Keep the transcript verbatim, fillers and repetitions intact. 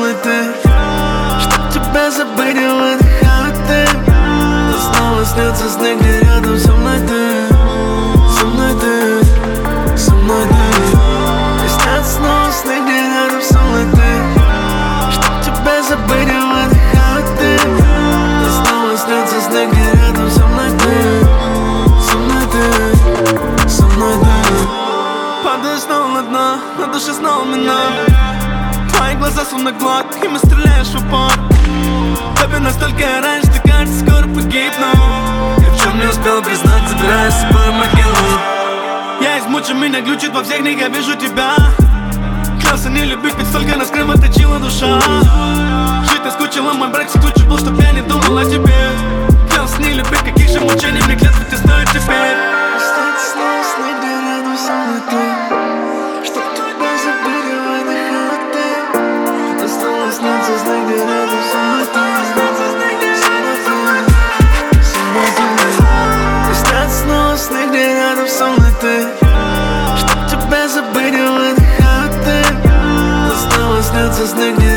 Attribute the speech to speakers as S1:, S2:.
S1: мной ты. Чтоб тебя забыть, я выдыхаю ты. Но снова снятся сны, где рядом со мной ты. Со мной ты, со мной ты. И снятся снова сны, где рядом со мной ты. Чтоб тебя забыть, я выдыхаю ты. Но снова снятся сны, где рядом со мной ты. Со мной ты, со мной ты. Падаю снова на дно, на душе снова минор. Твои глаза словно глок, и мы стреляешь в упор. Тебе настолько раньше, ты кажется, скоро погибну. Я в чем не успел признаться, забираю с собой могилу. Я измучен, меня глючит во всех них, я вижу тебя. Клялся не любить, ведь столько нас кровоточила душа. Жить наскучила, мой брак скучил был, чтоб я не думал о тебе. Клялся не любить, каких же мучений мне клятвы ты стоит теперь. Остаться снова сны, где рядом со мной ты. Чтоб тебя забыть, я выдыхаю ты. Осталось снятся сны, где рядом со мной ты. Снятся снова сны, где рядом со мной ты. Чтоб тебя забыть, я выдыхаю ты. Снова снятся сны, где